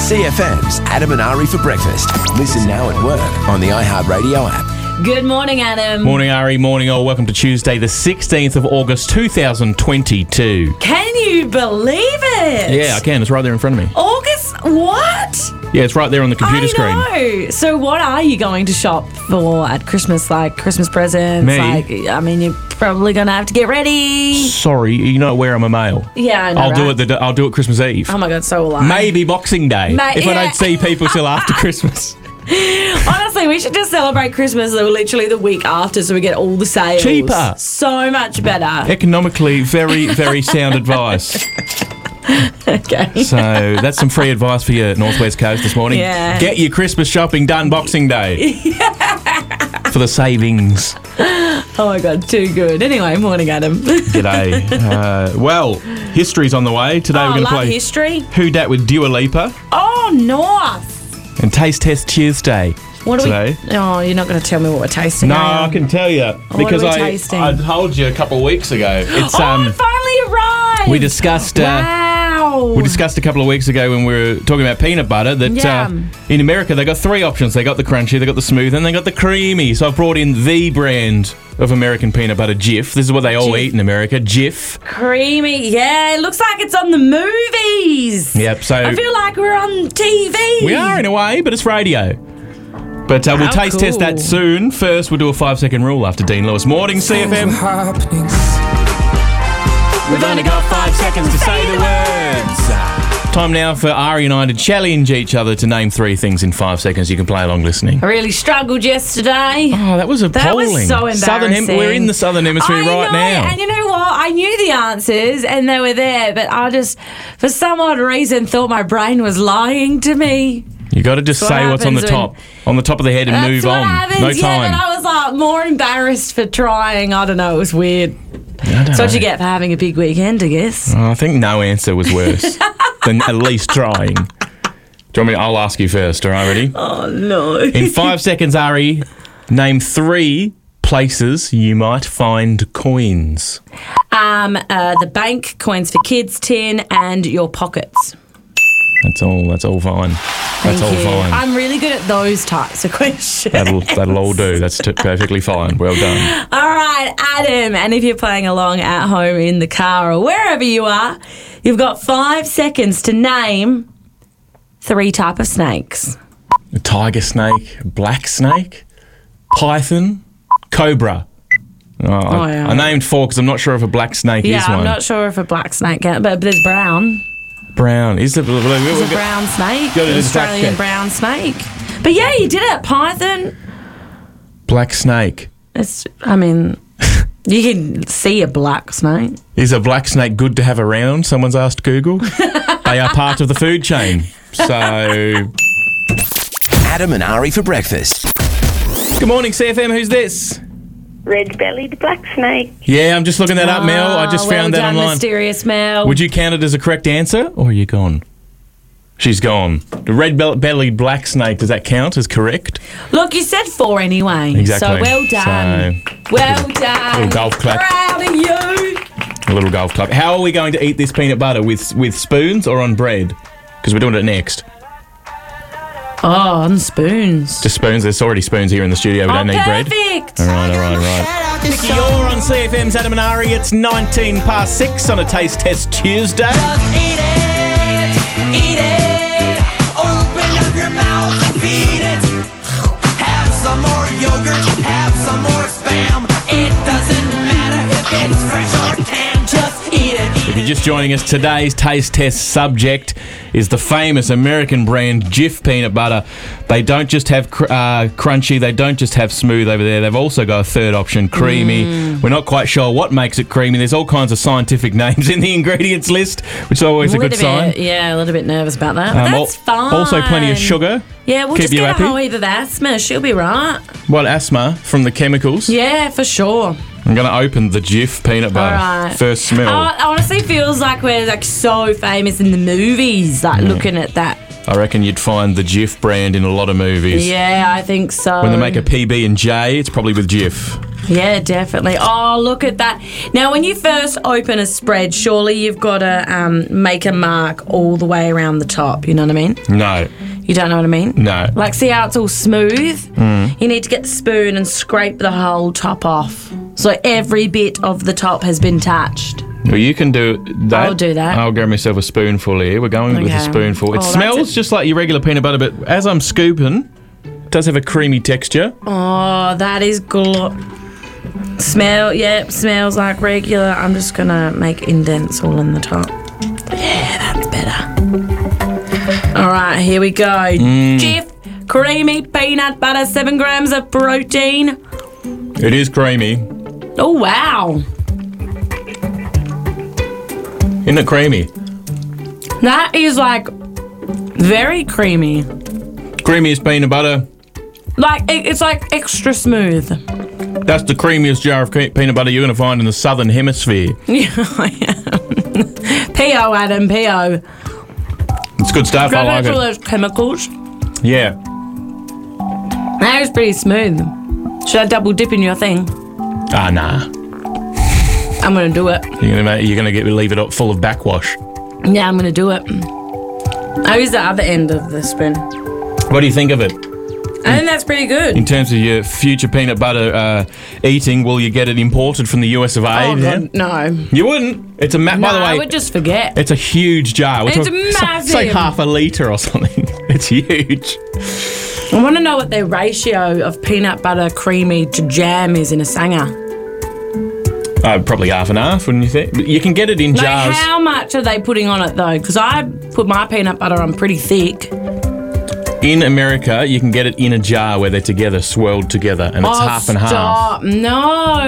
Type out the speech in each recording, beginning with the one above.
CFM's Adam and Ari for breakfast. Listen now at work on the iHeartRadio app. Good morning, Adam. Morning, Ari. Morning, all. Welcome to Tuesday, the 16th of August, 2022. Can you believe it? Yeah, I can. It's right there in front of me. August? What? Yeah, it's right there on the computer screen. I know. So what are you going to shop for at Christmas? Like Christmas presents? Me? You're probably going to have to get ready. Sorry, you know where I'm a male. Yeah, I know, I'll do it Christmas Eve. Oh, my God, so will I. Maybe Boxing Day, if I don't see people till after Christmas. Honestly, we should just celebrate Christmas literally the week after so we get all the sales. Cheaper. So much better. Economically, very, very sound advice. Okay. So that's some free advice for your Northwest Coast this morning. Yeah. Get your Christmas shopping done Boxing Day. For the savings. Oh my God, too good. Anyway, morning, Adam. G'day. Well, history's on the way. Today we're going to play history. Who Dat with Dua Lipa Oh, nice. and Taste Test Tuesday. What are today. Oh, you're not going to tell me what we're tasting. No, are I you? can tell you because are we tasting? I told you a couple of weeks ago. It's It finally arrived. we discussed Wow. we discussed a couple of weeks ago when we were talking about peanut butter that Yum. in America they got three options. They got the crunchy, they got the smooth, and they got the creamy. So I've brought in the brand of American peanut butter, Jif. This is what they all Jif. eat in America, Jif. Creamy. Yeah, it looks like it's on the movies. Yep. So I feel like we're on TV. we are in a way, but it's radio. But we'll How taste test that cool. soon. First, we'll do a 5-second rule after Dean Lewis. Morning, CFM. We've only got 5 seconds to say the words. Time now for Ari and I to challenge each other to name 3 things in 5 seconds. You can play along listening. I really struggled yesterday. Oh, that was appalling. was so embarrassing. We're in the Southern Hemisphere I right know, now. and you know what? I knew the answers and they were there, but I just, for some odd reason, thought my brain was lying to me. You got to just That's what say what's on the happens top of the head, and That's move what on. happens. No Yeah, time. but I was like more embarrassed for trying. I don't know. It was weird. That's what you get for having a big weekend, I guess. I think no answer was worse than at least trying. Do you want me? I'll ask you first. All right, ready? Oh, no. In 5 seconds, Ari, name 3 places you might find coins. The bank, coins for kids tin, and your pockets. That's all fine. That's all Thank you. fine. I'm really good at those types of questions. That'll all do. That's perfectly fine. Well done. All right, Adam, and if you're playing along at home in the car or wherever you are, you've got 5 seconds to name 3 types of snakes. A tiger snake, a black snake, python, cobra. yeah. I named 4 because I'm not sure if a black snake Yeah, is one. I'm not sure if a black snake can, but there's brown. Brown. Is it? There's a brown snake, Go to the Australian fact check. brown snake. But yeah, you did it. Python. Black snake. You can see a black snake. Is a black snake good to have around? Someone's asked Google. They are part of the food chain. So, Adam and Ari for breakfast. good morning, CFM. Who's this? Red-bellied black snake. Yeah, I'm just looking that up, Mel. I just found that well done, online. Mysterious Mel. Would you count it as a correct answer, or are you gone? She's gone. The red-bellied black snake, does that count as correct? Look, you said 4 anyway. Exactly. So well done. Well done. Little golf clap. Proud of you. A little golf club. How are we going to eat this peanut butter? With spoons or on bread? Because we're doing it next. Oh, on spoons. Just spoons. There's already spoons here in the studio. We don't need bread. Perfect. All right. You're on CFM's Adam and Ari. It's 19 past 6 on a Taste Test Tuesday. Eat it. Open up your mouth and feed it. Have some more yogurt, have some more Spam. It doesn't matter if it's fresh or canned, just eat it. If you're just joining us, today's Taste Test subject is the famous American brand Jif peanut butter. They don't just have crunchy, they don't just have smooth over there. They've also got a third option, creamy. We're not quite sure what makes it creamy. There's all kinds of scientific names in the ingredients list, which is always a good sign. Yeah, a little bit nervous about that. But that's fine. Also plenty of sugar. Yeah, we'll Keep just you get a happy. whole heap of asthma. She'll be right. What, asthma from the chemicals? Yeah, for sure. I'm going to open the Jif peanut butter. All right. First smell. Honestly feels like we're so famous in the movies, looking at that. I reckon you'd find the Jif brand in a lot of movies. Yeah, I think so. When they make a PB&J, it's probably with Jif. Yeah, definitely. Oh, look at that. Now, when you first open a spread, surely you've got to make a mark all the way around the top. You know what I mean? No. You don't know what I mean? No. Like, see how it's all smooth? You need to get the spoon and scrape the whole top off. So every bit of the top has been touched. Well, you can do that. I'll do that. I'll grab myself a spoonful here. We're going with a Okay. spoonful. It Oh, that's smells it. just like your regular peanut butter, but as I'm scooping, it does have a creamy texture. Oh, that is smells like regular. I'm just going to make indents all in the top. Yeah, that's better. All right, here we go. Jif, creamy peanut butter, 7 grams of protein. It is creamy. Oh, wow. Isn't it creamy? That is like very creamy. Creamiest peanut butter. Like, it's like extra smooth. That's the creamiest jar of peanut butter you're going to find in the southern hemisphere. Yeah, I am. P.O. Adam, P.O. It's good stuff. I like all it. those chemicals. Yeah. That is pretty smooth. Should I double dip in your thing? Ah, nah. I'm going to do it. You're gonna leave it up full of backwash. Yeah, I'm going to do it. I'll use the other end of the spoon. What do you think of it? I think that's pretty good. In terms of your future peanut butter eating, will you get it imported from the US of A? Oh, yeah? God, no. You wouldn't. It's a by the way, I would just forget. it's a huge jar. We're It's talking- massive. It's like half a litre or something. It's huge. I want to know what the ratio of peanut butter creamy to jam is in a Sanger. Probably half and half, wouldn't you think? But you can get it in Like, jars. how much are they putting on it, though? Because I put my peanut butter on pretty thick. In America, you can get it in a jar where they're together, swirled together, and it's half and half. Stop. No.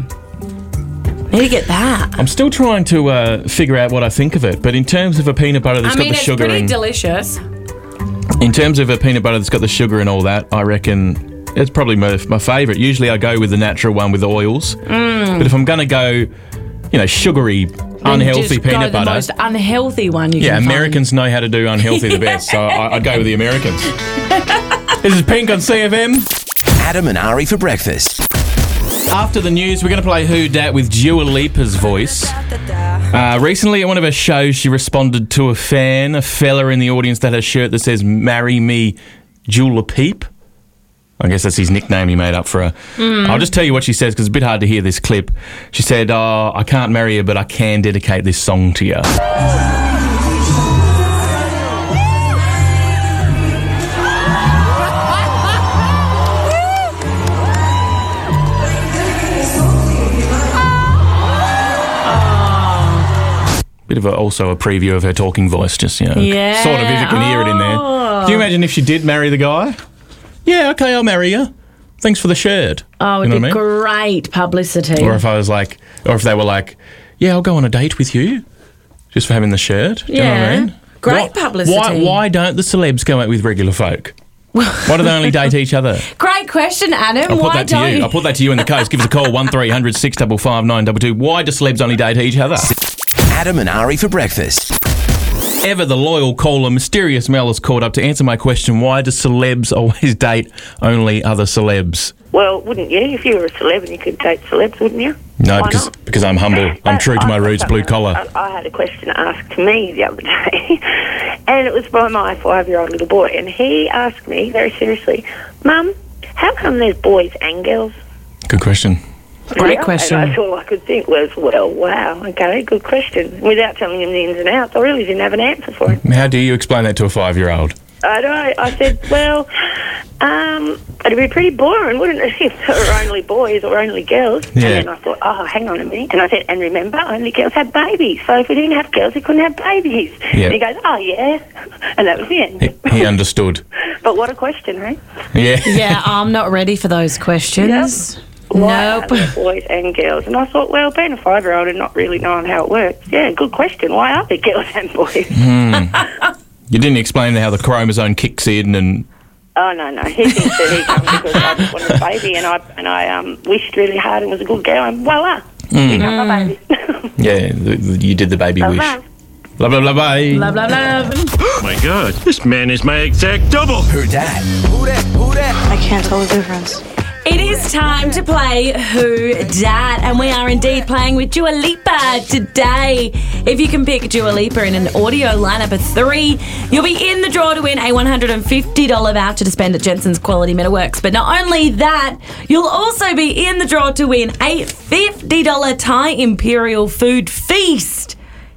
Need to get that. I'm still trying to figure out what I think of it, but in terms of a peanut butter that's I mean, got the it's sugar pretty in, delicious. in terms of a peanut butter that's got the sugar and all that, I reckon it's probably my favourite. Usually I go with the natural one with oils, but if I'm going to go, sugary, unhealthy Just peanut go the butter, most unhealthy one you yeah, can Americans know how to do unhealthy the best, so I'd go with the Americans. This is Pink on CFM. Adam and Ari for breakfast. After the news, we're going to play Who Dat with Dua Lipa's voice. Recently, at one of her shows, she responded to a fella in the audience that had a shirt that says, "Marry me, Dula Peep." I guess that's his nickname he made up for her. I'll just tell you what she says because it's a bit hard to hear this clip. She said, "Oh, I can't marry you, but I can dedicate this song to you." Bit of also a preview of her talking voice, just, Yeah. sort of, if you can hear it in there. Can you imagine if she did marry the guy? Yeah, okay, I'll marry you. Thanks for the shirt. Oh, You it'd know be what I mean? great publicity. Or if they were like, yeah, I'll go on a date with you, just for having the shirt. Do you know what I Yeah. mean? Great publicity. Why don't the celebs go out with regular folk? Why do they only date each other? Great question, Adam. I'll put Why that to don't you. I'll put that to you in the coast. Give us a call, 1300 655 922. Why do celebs only date each other? Adam and Ari for breakfast. Ever the loyal caller, Mysterious Mel, is called up to answer my question, why do celebs always date only other celebs? Well, wouldn't you? If you were a celeb and you could date celebs, wouldn't you? No, Why because I'm humble. I'm true to my roots, blue collar. I had a question asked to me the other day, and it was by my 5-year-old little boy, and he asked me very seriously, "Mum, how come there's boys and girls?" Good question. Great Yeah, question. And that's all I could think was, well, wow, okay, good question. Without telling him the ins and outs, I really didn't have an answer for him. How do you explain that to a 5-year-old? I know. I said, well, it'd be pretty boring, wouldn't it, if there were only boys or only girls? Yeah. And then I thought, oh, hang on a minute. And I said, and remember, only girls have babies. So if we didn't have girls, we couldn't have babies. Yeah. And he goes, oh, yeah. And that was the end. He understood. But what a question, hey? Yeah. Yeah, I'm not ready for those questions. Why Nope. are there boys and girls? And I thought, well, being a 5-year-old and not really knowing how it works, yeah, good question. Why are there girls and boys? You didn't explain how the chromosome kicks in and... Oh, no. He thinks that he comes because I just wanted a baby and I wished really hard and was a good girl and voila, he got my baby. Yeah, you did the baby wish. Bye. Blah, blah, blah, bye. Love, love, love. Oh my god, this man is my exact double. Who dat? Who dat? Who dat? I can't tell the difference. It is time to play Who Dat, and we are indeed playing with Dua Lipa today. If you can pick Dua Lipa in an audio lineup of 3, you'll be in the draw to win a $150 voucher to spend at Jensen's Quality Metalworks. But not only that, you'll also be in the draw to win a $50 Thai Imperial Food Feast.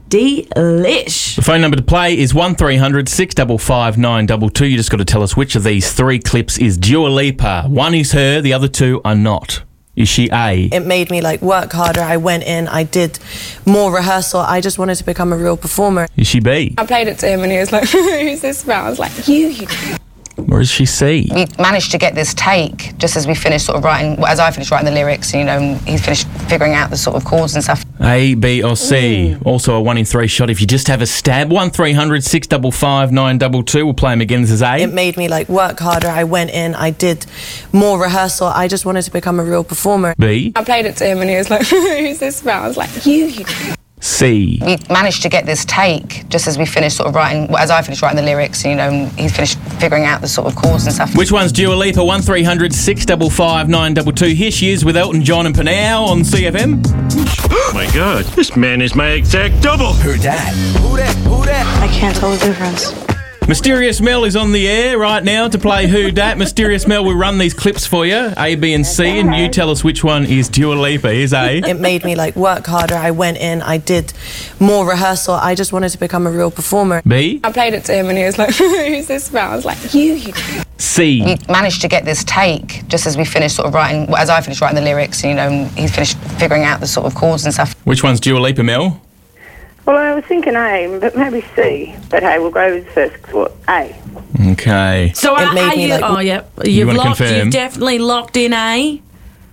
Delish. The phone number to play is 1300 655 922. You just got to tell us which of these 3 clips is Dua Lipa. One is her, the other 2 are not. Is she A? It made me work harder. I went in, I did more rehearsal. I just wanted to become a real performer. Is she B? I played it to him and he was like, who's this about? I was like, you. Or is she C? We managed to get this take just as we finished sort of writing, as I finished writing the lyrics, and he finished figuring out the sort of chords and stuff. A, B or C. Also a 1 in 3 shot if you just have a stab. 1300 655 922. We'll play him again. This is A. It made me work harder. I went in, I did more rehearsal. I just wanted to become a real performer. B. I played it to him and he was like, who's this about? I was like, you. C. We managed to get this take just as we finished sort of writing, as I finished writing the lyrics, and he finished figuring out the sort of chords and stuff. Which one's Dua Lipa? 1300 655 922. Here she is with Elton John and Panau on CFM. Oh my God, this man is my exact double. Who dat? Who dat? Who dat? I can't tell the difference. Mysterious Mel is on the air right now to play Who Dat. Mysterious Mel, we run these clips for you, A, B and C, and you tell us which one is Dua Lipa. Here's A. It made me work harder. I went in, I did more rehearsal. I just wanted to become a real performer. B. I played it to him and he was like, who's this about? I was like, you. C. We managed to get this take just as we finished sort of writing, as I finished writing the lyrics, and he finished figuring out the sort of chords and stuff. Which one's Dua Lipa, Mel? Well, I was thinking A, but maybe C. But hey, we'll go with the first A. Okay. So It made me you've wanna locked. confirm? You've definitely locked in A.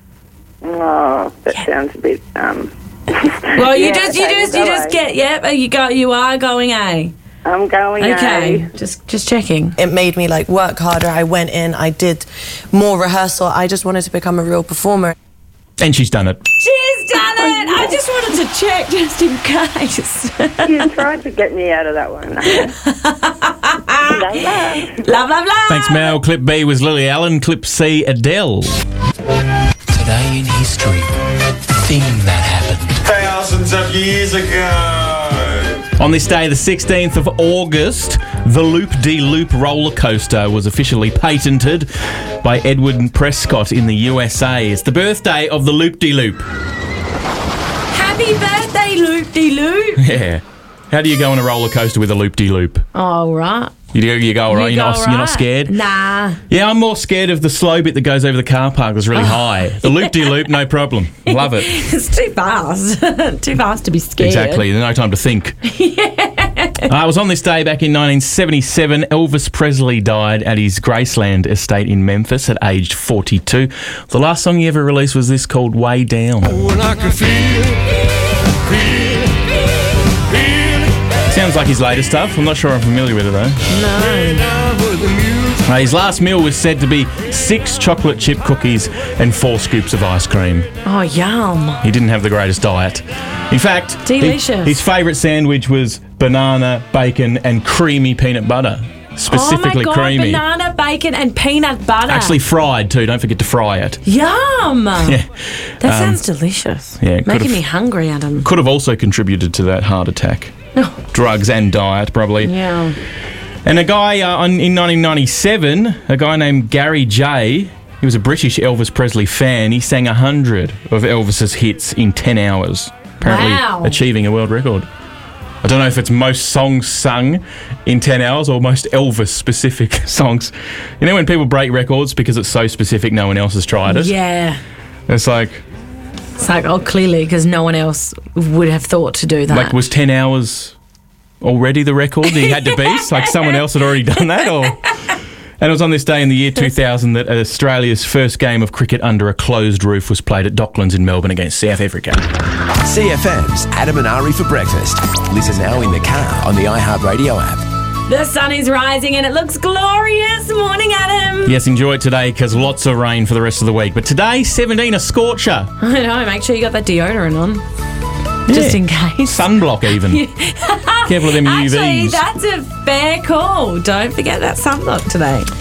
Oh, that sounds a bit. Well, you Yeah, just okay, we'll go A. get. Yep, you are going A. I'm going Okay, A. just checking. It made me work harder. I went in, I did more rehearsal. I just wanted to become a real performer. And she's done it. She's done it. I just wanted to check just in case. You tried to get me out of that one. Love, love, love. Thanks, Mel. Clip B was Lily Allen. Clip C, Adele. Today in history, thing that happened. Thousands of years ago. On this day, the 16th of August, the Loop-de-Loop roller coaster was officially patented by Edward Prescott in the USA. It's the birthday of the Loop-de-Loop. Happy birthday, Loop-de-Loop. Yeah. How do you go on a roller coaster with a Loop-de-Loop? All right. You go all right? You're not scared? Nah. Yeah, I'm more scared of the slow bit that goes over the car park that's really high. The Loop-de-Loop, no problem. Love it. It's too fast. Too fast to be scared. Exactly. There's no time to think. It was on this day back in 1977. Elvis Presley died at his Graceland estate in Memphis at aged 42. The last song he ever released was this called Way Down. When I can feel it. Sounds like his latest stuff. I'm not sure I'm familiar with it though. His last meal was said to be 6 chocolate chip cookies and 4 scoops of ice cream. Oh, yum. He didn't have the greatest diet. In fact, Delicious. his favourite sandwich was banana, bacon and creamy peanut butter. Specifically oh my God, creamy. banana, bacon and peanut butter. Actually fried too. Don't forget to fry it. Yum. Yeah. That sounds delicious. yeah, it Making could've- me hungry, Adam. Could have also contributed to that heart attack. Drugs and diet, probably. Yeah. And a guy in 1997, a guy named Gary J, he was a British Elvis Presley fan. He sang 100 of Elvis's hits in 10 hours, apparently Wow. achieving a world record. I don't know if it's most songs sung in 10 hours or most Elvis-specific songs. You know when people break records because it's so specific no one else has tried it? Yeah. It's like Oh, clearly, because no one else would have thought to do that. Like, was 10 hours already the record that he had to beat? Like, someone else had already done that? Or... And it was on this day in the year 2000 that Australia's first game of cricket under a closed roof was played at Docklands in Melbourne against South Africa. CFM's Adam and Ari for breakfast. Listen now in the car on the iHeartRadio app. The sun is rising and it looks glorious. Morning, Adam. Yes, enjoy it today because lots of rain for the rest of the week. But today, 17, a scorcher. I know, make sure you got that deodorant on. Just in case. Sunblock even. Careful of them UVs. Actually, that's a fair call. Don't forget that sunblock today.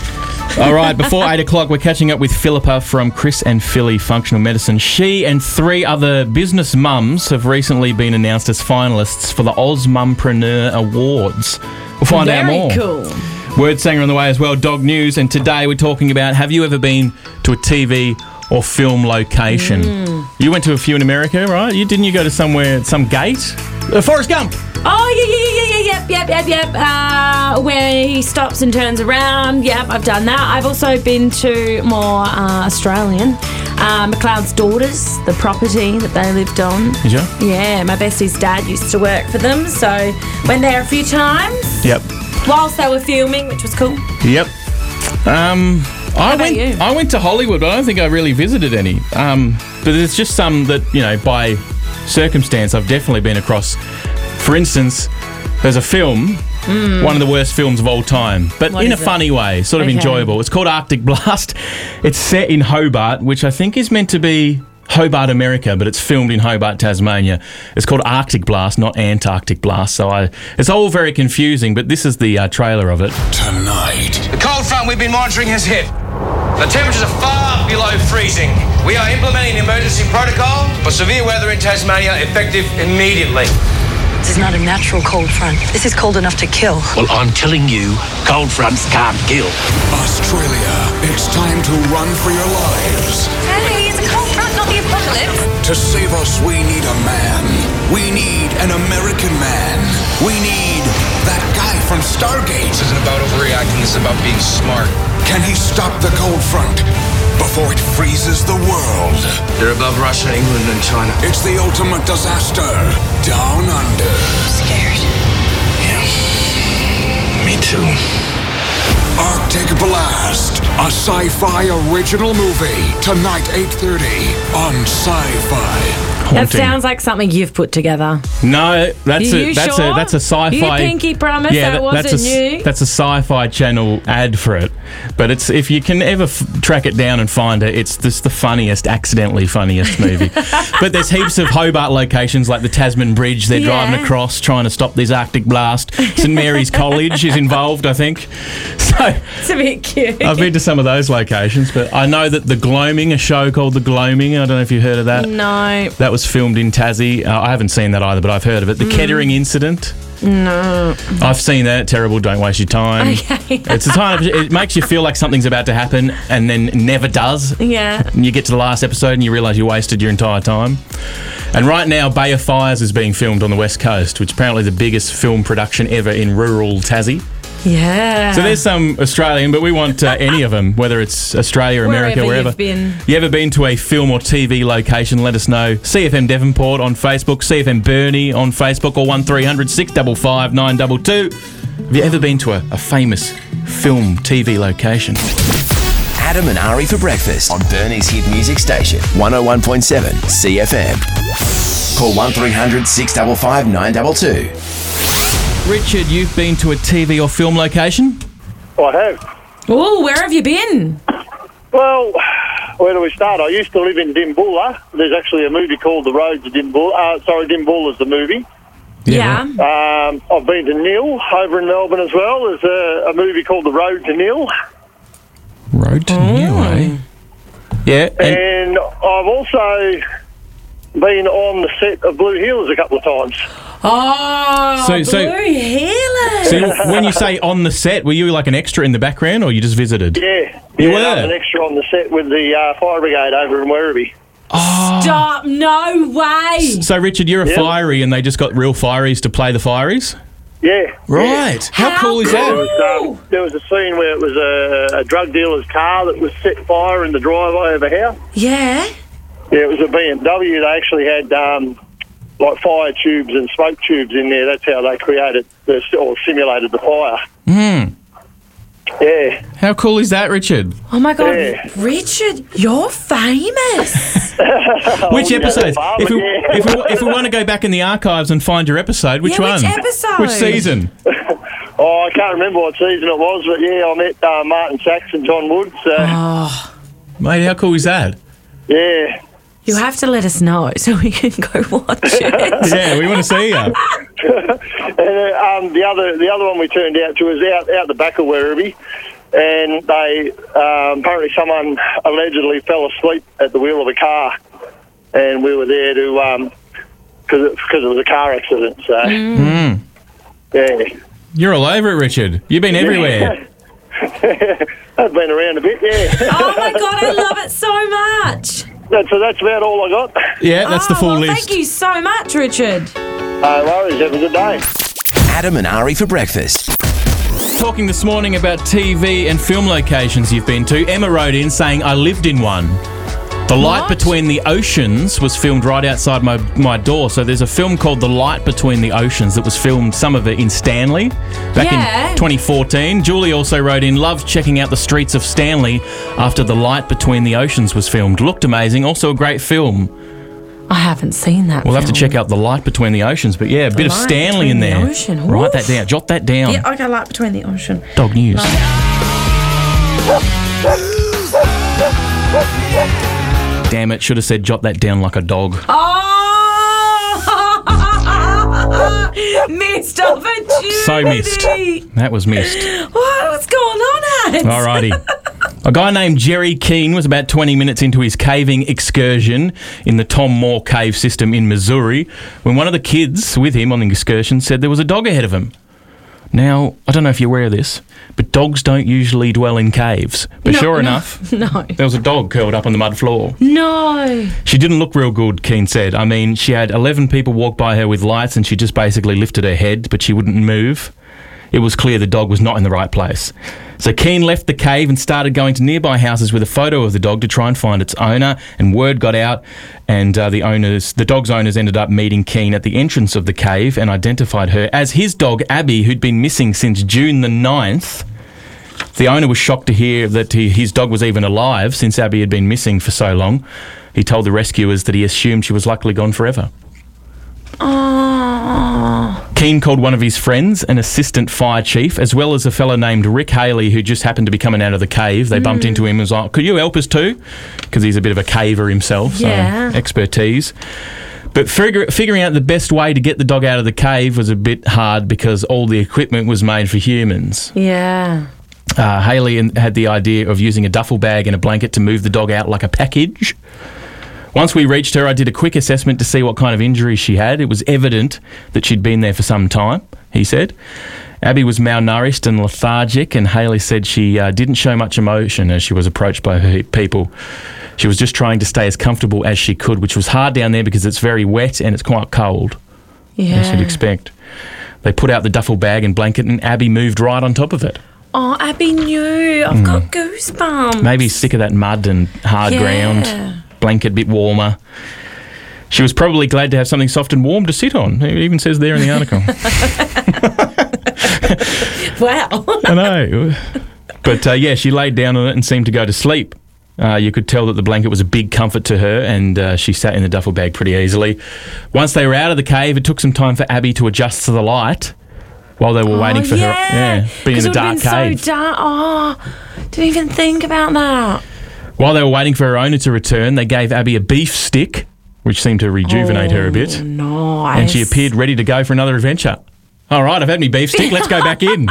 All right, before 8 o'clock, we're catching up with Philippa from Chris and Philly Functional Medicine. She and 3 other business mums have recently been announced as finalists for the Oz Mumpreneur Awards. We'll find out more. Very cool. Word Sanger on the way as well, Dog News. And today we're talking about, have you ever been to a TV or film location? You went to a few in America, right? Didn't you go to somewhere, some gate? Forrest Gump! Oh, yep. Where he stops and turns around. Yep, I've done that. I've also been to more Australian. McLeod's Daughters, the property that they lived on. Did you? Yeah, my bestie's dad used to work for them, so went there a few times. Yep. Whilst they were filming, which was cool. Yep. about you? I went to Hollywood, but I don't think I really visited any. But it's just some that, by circumstance, I've definitely been across. For instance, there's a film, one of the worst films of all time, but in a funny way, sort of enjoyable. It's called Arctic Blast. It's set in Hobart, which I think is meant to be Hobart, America, but it's filmed in Hobart, Tasmania. It's called Arctic Blast, not Antarctic Blast. So it's all very confusing, but this is the trailer of it. Tonight, the cold front we've been monitoring has hit. The temperatures are far below freezing. We are implementing an emergency protocol for severe weather in Tasmania, effective immediately. This is not a natural cold front. This is cold enough to kill. Well, I'm telling you, cold fronts can't kill. Australia, it's time to run for your lives. Hey, it's a cold front, not the apocalypse. To save us, we need a man. We need an American man. We need that guy from Stargate. This isn't about overreacting, this is about being smart. Can he stop the cold front before it freezes the world? They're above Russia, England, and China. It's the ultimate disaster. Down under. I'm scared. Yeah. Me too. Arctic Blast, a sci-fi original movie. Tonight, 8:30 on Sci-Fi. That sounds like something you've put together. No, that's Are you sure? that's a sci-fi. You pinky promise that wasn't you. That's a Sci-Fi Channel ad for it. But it's if you can ever track it down and find it, it's just the accidentally funniest movie. But there's heaps of Hobart locations like the Tasman Bridge. They're driving across trying to stop this Arctic blast. St Mary's College is involved, I think. So it's a bit cute. I've been to some of those locations, but I know that The Gloaming, a show called The Gloaming, I don't know if you heard of that. No. That was filmed in Tassie. I haven't seen that either, but I've heard of it. The Kettering Incident. No. I've seen that. Terrible. Don't waste your time. Okay. It's a time. It makes you feel like something's about to happen and then never does. Yeah. And you get to the last episode and you realise you wasted your entire time. And right now, Bay of Fires is being filmed on the West Coast, which is apparently the biggest film production ever in rural Tassie. Yeah. So there's some Australian, but we want any of them, whether it's Australia, America, wherever. You've been. You ever been to a film or TV location? Let us know. CFM Devonport on Facebook, CFM Burnie on Facebook, or 1300 655 922. Have you ever been to a famous film, TV location? Adam and Ari for breakfast on Burnie's hit music station, 101.7 CFM. Call 1300 655 922. Richard, you've been to a TV or film location? I have. Oh, where have you been? Well, where do we start? I used to live in Dimbulla. There's actually a movie called The Road to Dimbulla. Dimbulla's the movie. Yeah. I've been to Nil over in Melbourne as well. There's a movie called The Road to Nil. Road to Nil, eh? Yeah. And I've also been on the set of Blue Heelers a couple of times. Oh, Blue Heelers. So when you say on the set, were you like an extra in the background or you just visited? Yeah. You were? I'm an extra on the set with the fire brigade over in Werribee. Oh. Stop, no way. So, Richard, you're a fiery and they just got real fireys to play the fireys? Yeah. Right. Yeah. How cool is that? There was a scene where it was a drug dealer's car that was set fire in the driveway of a house. Yeah. Yeah, it was a BMW. They actually had like fire tubes and smoke tubes in there. That's how they created or simulated the fire. Yeah. How cool is that, Richard? Oh my God, Yeah. Richard, you're famous. Which episode? If we want to go back in the archives and find your episode, which one? Which episode? Which season? Oh, I can't remember what season it was, but yeah, I met Martin Sachs and John Wood. So. Mate, how cool is that? Yeah. You have to let us know so we can go watch it. Yeah, we want to see you. And the other one we turned out to was out the back of Werribee. and they apparently someone allegedly fell asleep at the wheel of a car, and we were there to because it was a car accident. So yeah, You're all over it, Richard. You've been everywhere. I've been around a bit. Yeah. Oh my God, I love it so much. That's about all I got. Yeah, that's the full well, list. Thank you so much, Richard. No worries. Have a good day. Adam and Ari for breakfast. Talking this morning about TV and film locations you've been to, Emma wrote in saying, I lived in one. The Light Between the Oceans was filmed right outside my door. So there's a film called The Light Between the Oceans that was filmed, some of it in Stanley, back in 2014. Julie also wrote in, loved checking out the streets of Stanley after The Light Between the Oceans was filmed. Looked amazing. Also a great film. I haven't seen that We'll have to check out The Light Between the Oceans. But yeah, a bit of Stanley in there. Write that down. Jot that down. Yeah, okay, Light Between the Ocean. Dog news. Damn it, should have said jot that down like a dog. Oh! Missed opportunity. So missed. That was missed. What's going on, Ed? Alrighty. A guy named Jerry Keane was about 20 minutes into his caving excursion in the Tom Moore Cave system in Missouri when one of the kids with him on the excursion said there was a dog ahead of him. Now, I don't know if you're aware of this, but dogs don't usually dwell in caves. But enough, no. There was a dog curled up on the mud floor. No. She didn't look real good, Keane said. I mean, she had 11 people walk by her with lights and she just basically lifted her head, but she wouldn't move. It was clear the dog was not in the right place. So Keane left the cave and started going to nearby houses with a photo of the dog to try and find its owner, and word got out, and the dog's owners ended up meeting Keane at the entrance of the cave and identified her as his dog, Abby, who'd been missing since June the 9th. The owner was shocked to hear that his dog was even alive since Abby had been missing for so long. He told the rescuers that he assumed she was likely gone forever. Keane called one of his friends, an assistant fire chief, as well as a fellow named Rick Haley, who just happened to be coming out of the cave. They bumped into him and was like, could you help us too? Because he's a bit of a caver himself, so expertise. But figuring out the best way to get the dog out of the cave was a bit hard because all the equipment was made for humans. Yeah. Haley had the idea of using a duffel bag and a blanket to move the dog out like a package. Once we reached her, I did a quick assessment to see what kind of injuries she had. It was evident that she'd been there for some time, he said. Abby was malnourished and lethargic, and Haley said she didn't show much emotion as she was approached by her people. She was just trying to stay as comfortable as she could, which was hard down there because it's very wet and it's quite cold, as you'd expect. They put out the duffel bag and blanket, and Abby moved right on top of it. Oh, Abby knew. I've got goosebumps. Maybe sick of that mud and hard ground. Blanket a bit warmer. She was probably glad to have something soft and warm to sit on. It even says there in the article. Wow. I know. But she laid down on it and seemed to go to sleep. You could tell that the blanket was a big comfort to her, and she sat in the duffel bag pretty easily. Once they were out of the cave, it took some time for Abby to adjust to the light while they were waiting for her. Being in the dark cave. So dark. Oh, didn't even think about that. While they were waiting for her owner to return, they gave Abby a beef stick, which seemed to rejuvenate her a bit. Nice. And she appeared ready to go for another adventure. All right, I've had my beef stick. Let's go back in.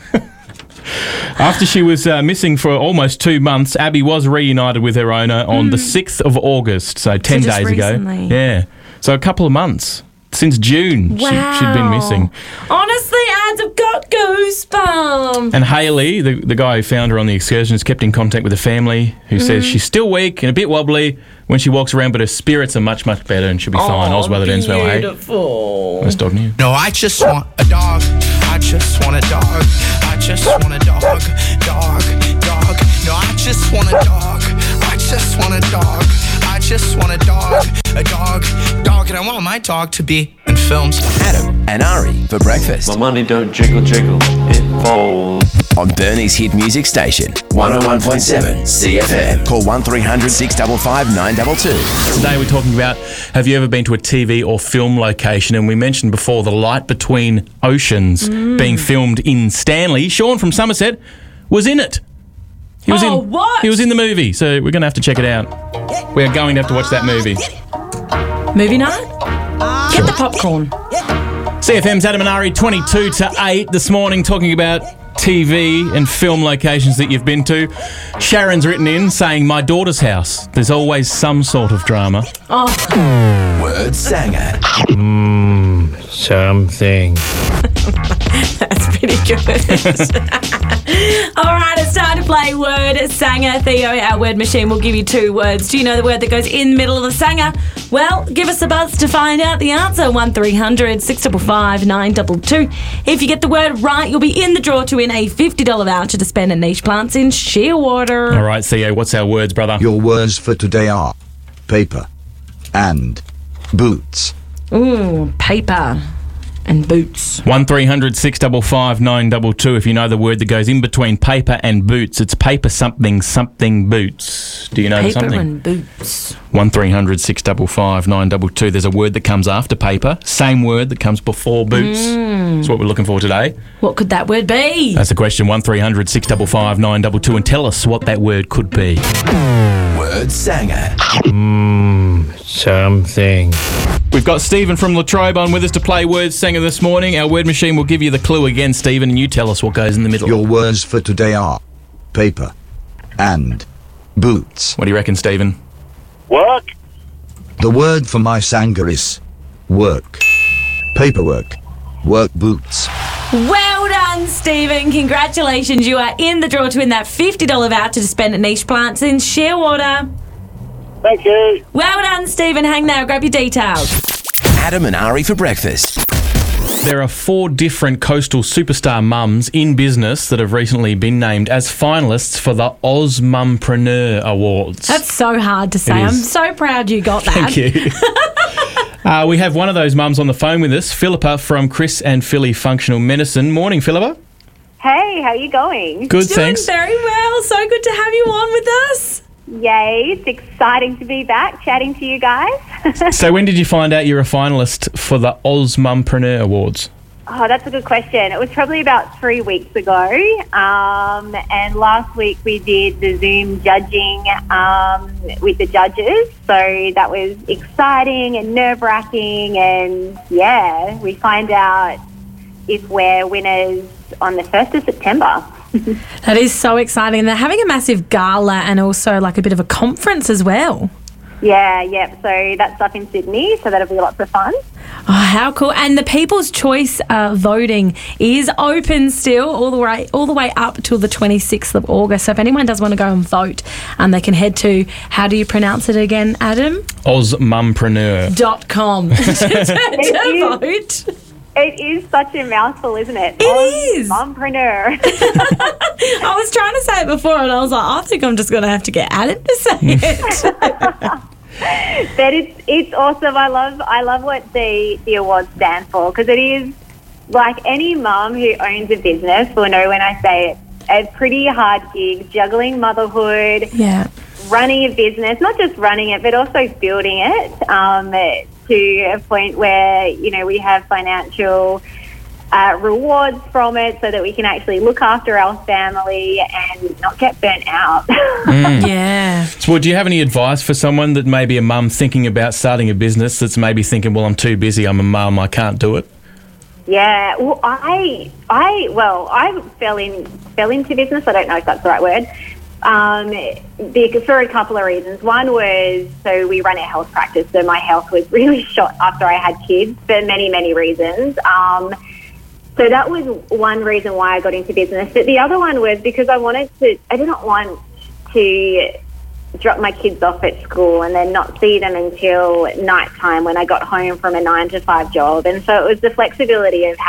After she was missing for almost 2 months, Abby was reunited with her owner on the 6th of August, so 10 days recently. ago. Yeah. So a couple of months. Since June, she'd been missing. Honestly, I've got goosebumps. And Haley, the guy who found her on the excursion, has kept in contact with the family, who says she's still weak and a bit wobbly when she walks around, but her spirits are much, much better and she'll be fine. All's well that ends well, eh? Beautiful. That's dog news. No, I just want a dog. I just want a dog. I just want a dog. Dog. No, I just want a dog. I just want a dog. I just want a dog. A dog. And I want my dog to be in films. Adam and Ari for breakfast. My money don't jiggle, it falls. On Bernie's hit music station, 101.7 CFM. Call 1300 655 922. Today we're talking about, have you ever been to a TV or film location? And we mentioned before The Light Between Oceans being filmed in Stanley. Sean from Somerset was in it. He was what? He was in the movie, so we're going to have to check it out. We're going to have to watch that movie. Movie night? Get the popcorn. CFM's Adam and Ari, 22 to 8 this morning, talking about TV and film locations that you've been to. Sharon's written in saying, my daughter's house. There's always some sort of drama. Oh. Word Sanger. Something. That's pretty good. All right, it's time to play Word Sanger. Theo, our word machine, will give you 2 words. Do you know the word that goes in the middle of the sanger? Well, give us a buzz to find out the answer. 1300 655 922. If you get the word right, you'll be in the draw to win a $50 voucher to spend at Niche Plants in Shearwater. All right, Theo, what's our words, brother? Your words for today are paper and boots. Ooh, paper and boots. 1300 655 922. If you know the word that goes in between paper and boots, it's paper something something boots. Do you know Paper something? and boots. 1300 655 922. There's a word that comes after paper, same word that comes before boots. That's what we're looking for today. What could that word be? That's the question. 1300 655 922, and tell us what that word could be. Word Sanger. Something. We've got Stephen from Latrobe on with us to play Word Sanger this morning. Our word machine will give you the clue again, Stephen, and you tell us what goes in the middle. Your words for today are paper and boots. What do you reckon, Stephen? Work. The word for my sanger is work. Paperwork. Work boots. Well done, Stephen. Congratulations. You are in the draw to win that $50 voucher to spend at Niche Plants in Shearwater. Thank you. Well done, Stephen. Hang there. Grab your details. Adam and Ari for breakfast. There are 4 different coastal superstar mums in business that have recently been named as finalists for the Oz Mumpreneur Awards. That's so hard to say. It I'm is. so proud you got that. Thank you. We have one of those mums on the phone with us, Philippa from Chris and Philly Functional Medicine. Morning, Philippa. Hey, how are you going? Good, Doing thanks. very well. So good to have you on with us. Yay, it's exciting to be back chatting to you guys. So when did you find out you're a finalist for the Oz Mumpreneur Awards? Oh, that's a good question. It was probably about 3 weeks ago. And last week we did the Zoom judging with the judges. So that was exciting and nerve-wracking. And, yeah, we find out if we're winners on the 1st of September. That is so exciting. They're having a massive gala and also like a bit of a conference as well. Yeah. So that's up in Sydney, so that'll be lots of fun. Oh, how cool. And the People's Choice voting is open still all the way up till the 26th of August. So if anyone does want to go and vote, they can head to, how do you pronounce it again, Adam? OzMumpreneur.com to vote. It is such a mouthful, isn't it? It is. Mompreneur. I was trying to say it before and I was like, I think I'm just going to have to get Adam to say it. But it's awesome. I love what the awards stand for, because it is like any mum who owns a business will know when I say it. A pretty hard gig, juggling motherhood, running a business, not just running it, but also building it to a point where, we have financial rewards from it so that we can actually look after our family and not get burnt out. Yeah. So do you have any advice for someone that may be a mum thinking about starting a business that's maybe thinking, well, I'm too busy, I'm a mum, I can't do it? Yeah, well, I fell into business. I don't know if that's the right word. For a couple of reasons. One was, so we run a health practice, so my health was really shot after I had kids for many, many reasons. So that was one reason why I got into business. But the other one was because I didn't want to drop my kids off at school and then not see them until nighttime when I got home from a 9-to-5 job. And so it was the flexibility of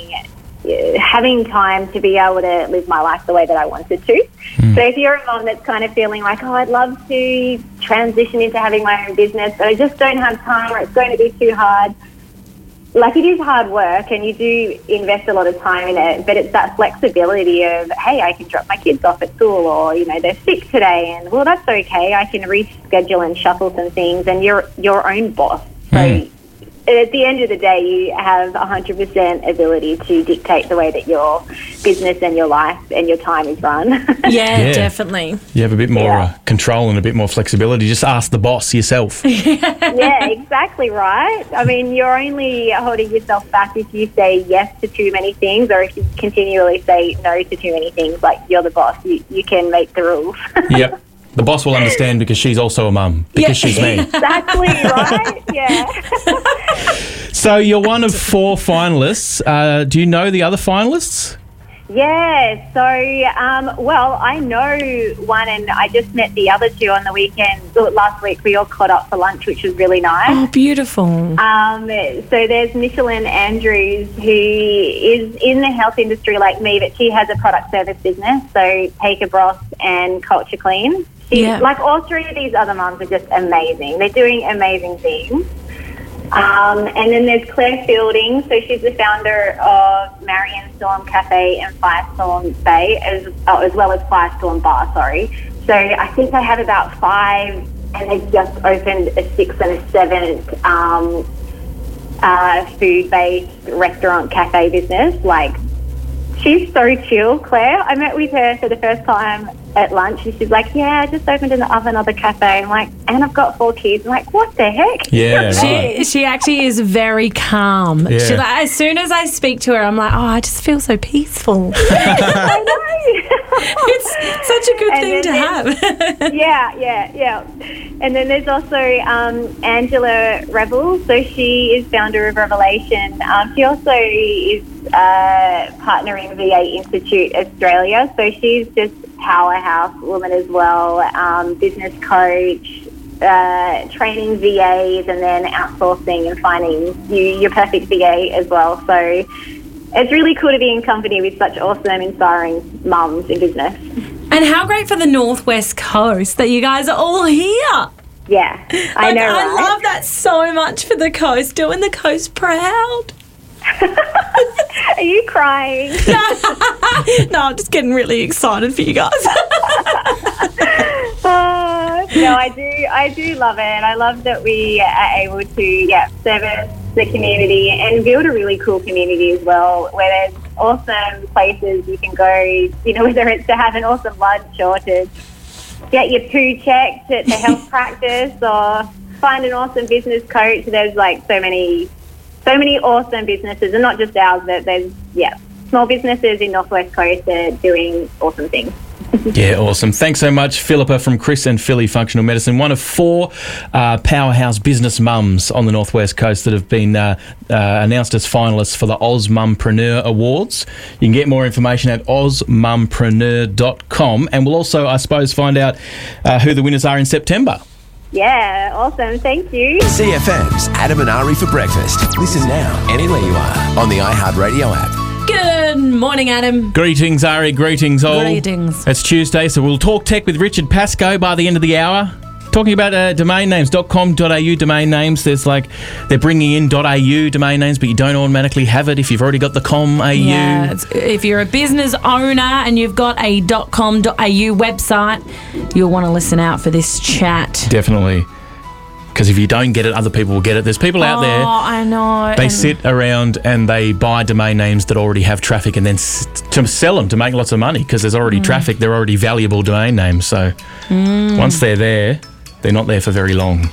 having time to be able to live my life the way that I wanted to. So if you're a mom that's kind of feeling like, I'd love to transition into having my own business, but I just don't have time, or it's going to be too hard. Like, it is hard work and you do invest a lot of time in it, but it's that flexibility of, hey, I can drop my kids off at school, or, they're sick today, and, well, that's okay. I can reschedule and shuffle some things, and you're your own boss. So at the end of the day, you have 100% ability to dictate the way that your business and your life and your time is run. Yeah, definitely. You have a bit more control and a bit more flexibility. Just ask the boss yourself. Yeah, exactly right. I mean, you're only holding yourself back if you say yes to too many things, or if you continually say no to too many things. Like, you're the boss. You can make the rules. Yep. The boss will understand because she's also a mum, because she's me. Exactly right, yeah. So you're one of 4 finalists. Do you know the other finalists? Yeah, so, well, I know one, and I just met the other 2 on the weekend. Last week we all caught up for lunch, which was really nice. Oh, beautiful. So there's Michelin Andrews, who is in the health industry like me, but she has a product service business, so Take a Broth and Culture Clean. Like, all 3 of these other mums are just amazing. They're doing amazing things. And then there's Claire Fielding, so she's the founder of Marion Storm Cafe and Firestorm Bay, as well as Firestorm Bar, sorry. So I think they have about 5, and they've just opened a 6th and a 7th food-based restaurant cafe business. Like, she's so chill, Claire. I met with her for the first time at lunch, and she's like, yeah, I just opened another cafe. I'm like, and I've got 4 kids. I'm like, what the heck? Yeah, She actually is very calm. Yeah. She's like, as soon as I speak to her, I'm like, oh, I just feel so peaceful. I know. It's such a good thing to have. Yeah. And then there's also Angela Rebel. So she is founder of Revelation. She also is partnering VA Institute Australia. So she's just powerhouse woman as well, business coach, training VAs, and then outsourcing and finding your perfect VA as well. So it's really cool to be in company with such awesome, inspiring mums in business. And how great for the Northwest Coast that you guys are all here. Yeah, I know, I right? love that so much for the coast, doing the coast proud. Are you crying? No, I'm just getting really excited for you guys. No, I do love it. I love that we are able to service the community and build a really cool community as well, where there's awesome places you can go, you know, whether it's to have an awesome lunch or to get your poo checked at the health practice or find an awesome business coach. There's like so many awesome businesses, and not just ours, but there's small businesses in Northwest Coast that are doing awesome things. Yeah, awesome. Thanks so much, Philippa from Chris and Philly Functional Medicine, one of 4 powerhouse business mums on the Northwest Coast that have been announced as finalists for the Oz Mumpreneur Awards. You can get more information at ozmumpreneur.com, and we'll also, I suppose, find out who the winners are in September. Yeah, awesome. Thank you. CFM's Adam and Ari for breakfast. Listen now, anywhere you are, on the iHeartRadio app. Good morning, Adam. Greetings, Ari. Greetings, all. Greetings. It's Tuesday, so we'll talk tech with Richard Pascoe by the end of the hour. Talking about domain names, .com.au domain names. They're bringing in .au domain names, but you don't automatically have it if you've already got the .com.au. Yeah, if you're a business owner and you've got a .com.au website, you'll want to listen out for this chat. Definitely. Because if you don't get it, other people will get it. There's people out there. Oh, I know. They sit around and they buy domain names that already have traffic and then to sell them to make lots of money because there's already traffic. They're already valuable domain names. So once they're there, they're not there for very long.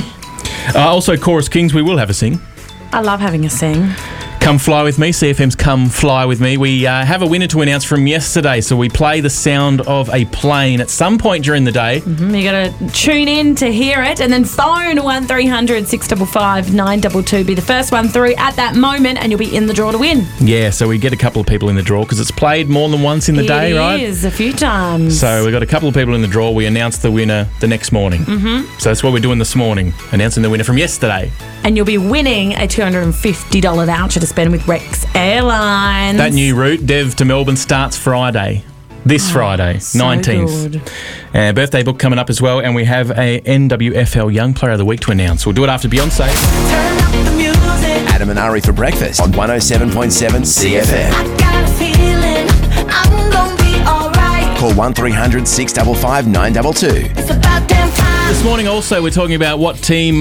Also, Chorus Kings, we will have a sing. I love having a sing. Come Fly With Me, CFM's Come Fly With Me. We have a winner to announce from yesterday, so we play the sound of a plane at some point during the day. You got to tune in to hear it and then phone 1300 655 922. Be the first one through at that moment and you'll be in the draw to win. Yeah, so we get a couple of people in the draw because it's played more than once in the day, right? It is, a few times. So we got a couple of people in the draw. We announce the winner the next morning. So that's what we're doing this morning, announcing the winner from yesterday. And you'll be winning a $250 voucher to spend with Rex Airlines. That new route, Dev to Melbourne, starts Friday. This Friday, 19th. Birthday book coming up as well, and we have a NWFL Young Player of the Week to announce. We'll do it after Beyonce. Turn up the music. Adam and Ari for breakfast on 107.7 CFM. I got a feeling I'm gonna be alright. Call 1300 655 922. It's about damn time. This morning also we're talking about what team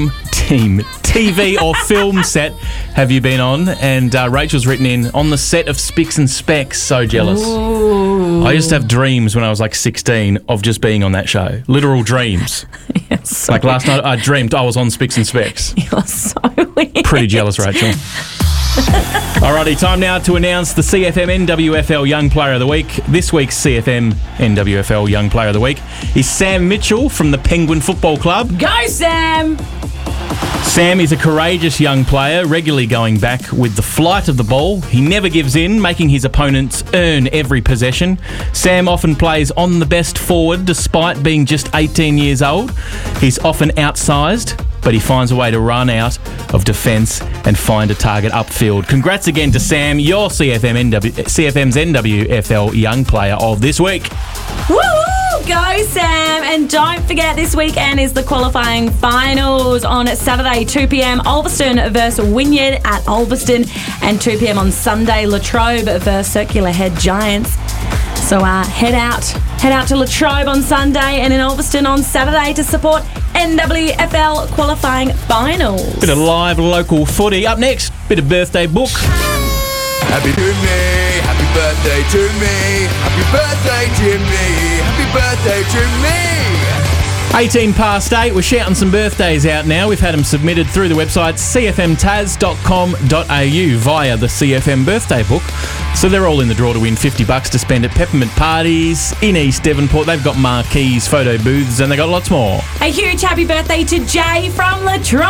dream TV or film set have you been on? And Rachel's written in, on the set of Spicks and Specks. So jealous. Ooh. I used to have dreams when I was like 16 of just being on that show. Literal dreams. Yes, like last night I dreamed I was on Spicks and Specks. You're so weird. Pretty jealous, Rachel. Alrighty, time now to announce the CFM NWFL Young Player of the Week. This week's CFM NWFL Young Player of the Week is Sam Mitchell from the Penguin Football Club. Go, Sam! Sam is a courageous young player, regularly going back with the flight of the ball. He never gives in, making his opponents earn every possession. Sam often plays on the best forward despite being just 18 years old. He's often outsized, but he finds a way to run out of defence and find a target upfield. Congrats again to Sam, your CFM's NWFL Young Player of this week. Woo! Go, Sam! And don't forget, this weekend is the qualifying finals on Saturday, 2 p.m. Ulverston versus Wynyard at Ulverston, and 2 p.m. on Sunday, Latrobe versus Circular Head Giants. So head out to Latrobe on Sunday and in Ulverston on Saturday to support NWFL qualifying finals. Bit of live local footy. Up next, bit of birthday book. Happy to me, happy birthday to me, happy birthday to me, happy birthday to me. 18 past 8, we're shouting some birthdays out now. We've had them submitted through the website cfmtaz.com.au via the CFM birthday book. So they're all in the draw to win $50 to spend at peppermint parties in East Devonport. They've got marquees, photo booths, and they've got lots more. A huge happy birthday to Jay from Latrobe.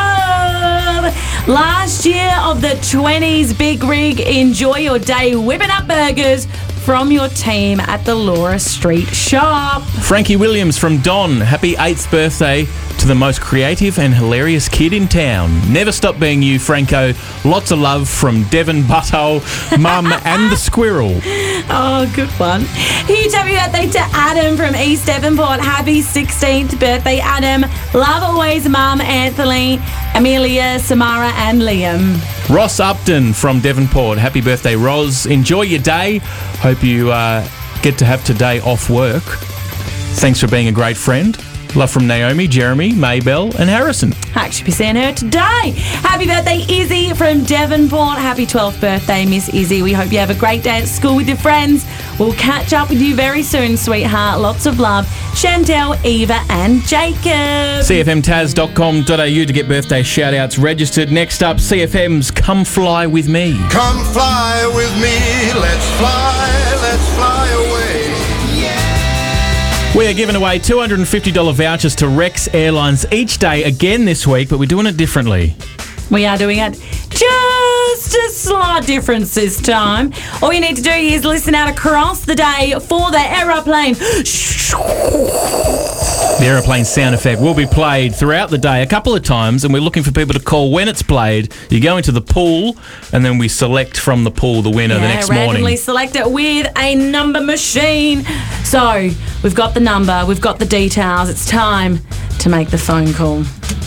Last year of the 20s Big Rig. Enjoy your day whipping up burgers from your team at the Laura Street shop. Frankie Williams from Don. Happy 8th birthday to the most creative and hilarious kid in town. Never stop being you, Franco. Lots of love from Devon Butthole, Mum and the Squirrel. Oh, good one. Huge happy birthday to Adam from East Devonport. Happy 16th birthday, Adam. Love always, Mum, Anthony, Amelia, Samara and Liam. Ross Upton from Devonport. Happy birthday, Roz. Enjoy your day. Hope you get to have today off work. Thanks for being a great friend. Love from Naomi, Jeremy, Maybell and Harrison. I'll actually be seeing her today. Happy birthday, Izzy from Devonport. Happy 12th birthday, Miss Izzy. We hope you have a great day at school with your friends. We'll catch up with you very soon, sweetheart. Lots of love. Chantel, Eva and Jacob. CFMtaz.com.au to get birthday shout-outs registered. Next up, CFM's Come Fly With Me. Come fly with me, let's fly away. We are giving away $250 vouchers to Rex Airlines each day again this week, but we're doing it differently. We are doing it just a slight difference this time. All you need to do is listen out across the day for the aeroplane. The aeroplane sound effect will be played throughout the day a couple of times, and we're looking for people to call when it's played. You go into the pool, and then we select from the pool the winner the next morning. Randomly select it with a number machine. So, we've got the number, we've got the details. It's time to make the phone call.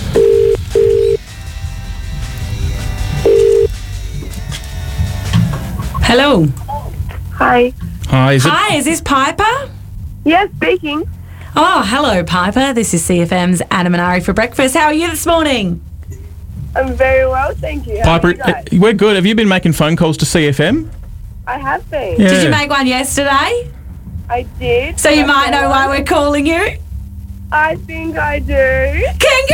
Hello. Hi. Hi, is this Piper? Yes, speaking. Oh, hello, Piper. This is CFM's Adam and Ari for breakfast. How are you this morning? I'm very well, thank you. How are Piper, you guys? we're good. Have you been making phone calls to CFM? I have been. Yeah. Did you make one yesterday? I did. So you might know why we're calling you? I think I do.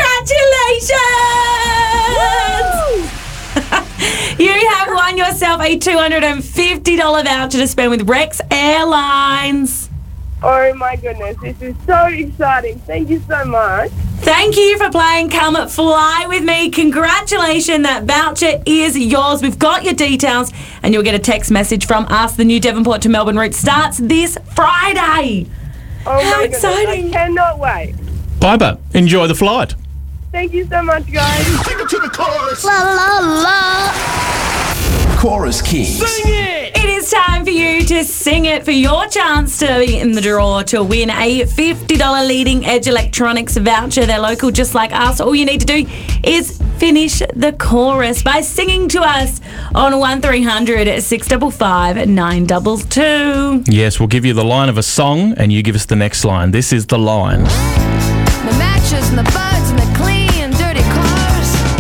Congratulations! You have won yourself a $250 voucher to spend with Rex Airlines. Oh my goodness, this is so exciting. Thank you so much. Thank you for playing Come Fly With Me. Congratulations, that voucher is yours. We've got your details and you'll get a text message from us. The new Devonport to Melbourne route starts this Friday. Oh How my exciting. goodness, I cannot wait. Piper, enjoy the flight. Thank you so much, guys. Take it to the chorus. La la la. Chorus Kings. Sing it! It is time for you to sing it for your chance to be in the draw to win a $50 Leading Edge Electronics voucher. They're local just like us. All you need to do is finish the chorus by singing to us on 1300 655 922. Yes, we'll give you the line of a song and you give us the next line. This is the line. The matches and the buds and the clean dirty cars.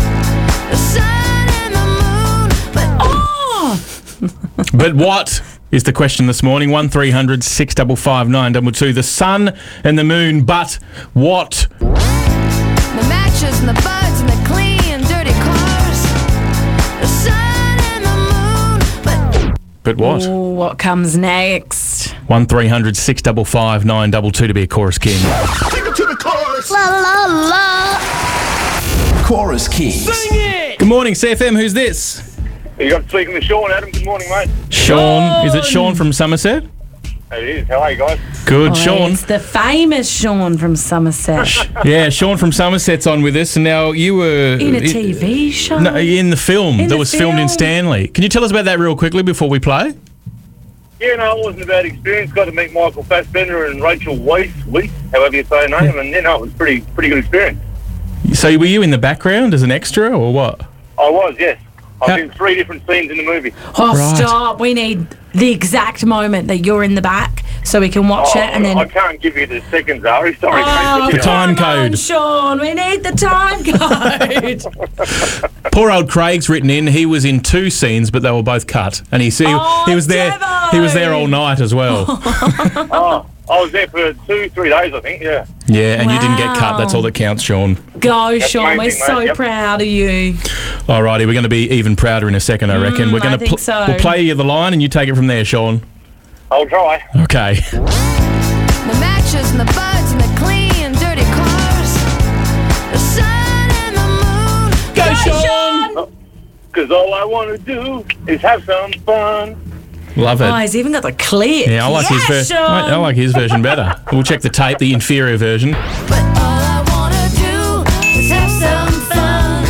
But what is the question this morning? 1300 655 922. The sun and the moon, but what? The matches and the buds and the clean, dirty cars. The sun and the moon. But what? Ooh, what comes next? 1300 655 922 to be a chorus king. Take it to the chorus. La la la. Chorus Kings. Good morning, CFM. Who's this? You got speaking with Sean, Adam. Good morning, mate. Sean. Is it Sean from Somerset? It is. How are you guys? Good, Sean. It's the famous Sean from Somerset. Yeah, Sean from Somerset's on with us, and now you were In a TV show? No, in the film In that the was filmed in film? Stanley. Can you tell us about that real quickly before we play? Yeah, no, it wasn't a bad experience. Got to meet Michael Fassbender and Rachel Weisz, however you say her name, and it was pretty good experience. So were you in the background as an extra, or what? I was, yes. I've been 3 different scenes in the movie. Oh, stop. We need the exact moment that you're in the back so we can watch it and then... I can't give you the seconds, Ari. Sorry. Oh, mate. The time come on, code. Sean. We need the time code. Poor old Craig's written in. He was in 2 scenes, but they were both cut, and he was there. Devo! He was there all night as well. I was there for 2-3 days, I think, yeah. Yeah, and you didn't get cut. That's all that counts, Sean. Go, That's Sean. We're amazing, so mate. Yep. proud of you. Alrighty, we're going to be even prouder in a second, I reckon. We're I going think so. We'll play you the line, and you take it from there, Sean. I'll try. Okay. The matches and the buds and the clean, dirty cars. The sun and the moon. Go, Sean. Because all I want to do is have some fun. Love it. Oh, he's even got the clip. Yeah, I like his version. Sean. I like his version better. We'll check the tape, the inferior version. All I want to do is have some fun.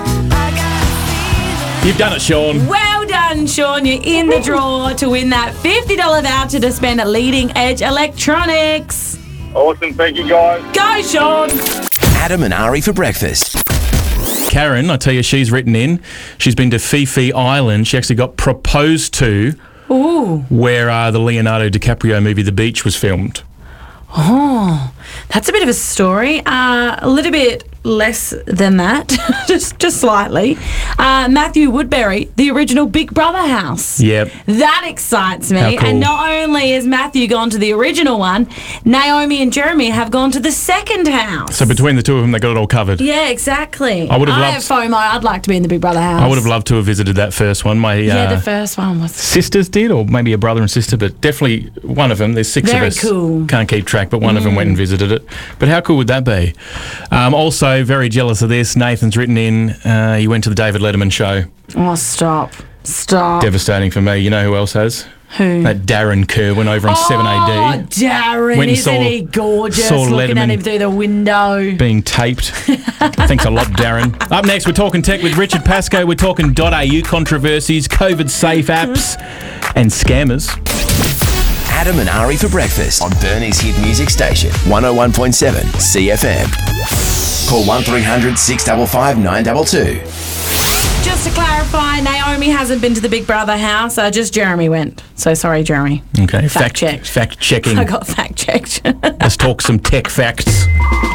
I got You've done it, Sean. Well done, Sean. You're in the draw to win that $50 voucher to spend at Leading Edge Electronics. Awesome. Thank you, guys. Go, Sean. Adam and Ari for breakfast. Karen, I tell you, she's written in. She's been to Fifi Island. She actually got proposed to Ooh. where the Leonardo DiCaprio movie The Beach was filmed. Oh, that's a bit of a story. A little bit less than that, just slightly. Matthew Woodbury, the original Big Brother house. Yep. That excites me. How cool. And not only has Matthew gone to the original one, Naomi and Jeremy have gone to the second house. So between the two of them, they got it all covered. Yeah, exactly. I would have I loved- have FOMO. I'd like to be in the Big Brother house. I would have loved to have visited that first one. My Yeah, the first one was sisters did, or maybe a brother and sister, but definitely one of them. There's 6 Very of us. cool. Can't keep track, but one of them went and visited it. But how cool would that be? Also, very jealous of this. Nathan's written in. He went to the David Letterman show. Oh, stop. Devastating for me. You know who else has? Who? That Darren Kerr went over on 7AD. Oh, Darren, Went and isn't he gorgeous? saw Looking at Letterman him through the window. being taped. Thanks a lot, Darren. Up next, we're talking tech with Richard Pascoe. We're talking .au controversies, COVID-safe apps, and scammers. Adam and Ari for breakfast on Bernie's hit music station, 101.7 CFM. Call 1300 655 922. Just to clarify, Naomi hasn't been to the Big Brother house. Just Jeremy went. So sorry, Jeremy. Okay, Fact-checked. Fact-checking. I got fact-checked. Let's talk some tech facts.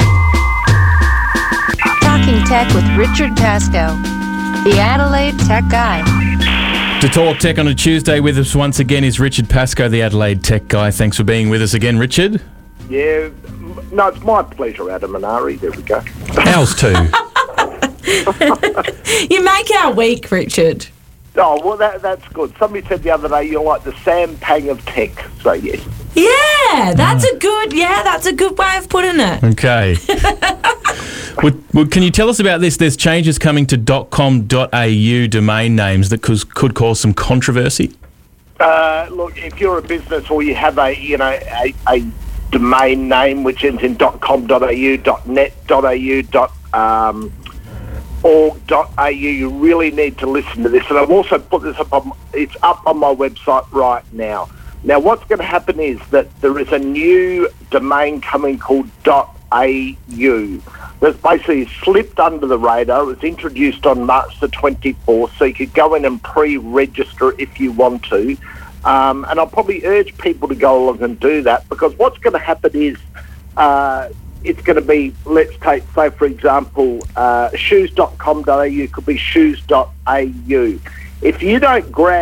Talking Tech with Richard Pascoe, the Adelaide Tech Guy. To talk tech on a Tuesday with us once again is Richard Pascoe, the Adelaide Tech Guy. Thanks for being with us again, Richard. Yeah, no, it's my pleasure, Adam and Ari. There we go. Ours too. You make our week, Richard. Oh, well, that's good. Somebody said the other day you're like the Sam Pang of tech, so yes. Yeah, that's a good way of putting it. Okay. Can you tell us about this? There's changes coming to .com.au domain names that could cause some controversy. Look, if you're a business or you have a domain name which ends in .com.au, .net.au, .org.au, you really need to listen to this. And I've also put this up it's up on my website right now. Now, what's going to happen is that there is a new domain coming called .au that's basically slipped under the radar. It was introduced on March the 24th, so you could go in and pre-register if you want to. And I'll probably urge people to go along and do that, because what's going to happen is it's going to be, let's take, say, for example, shoes.com.au could be shoes.au. If you don't grab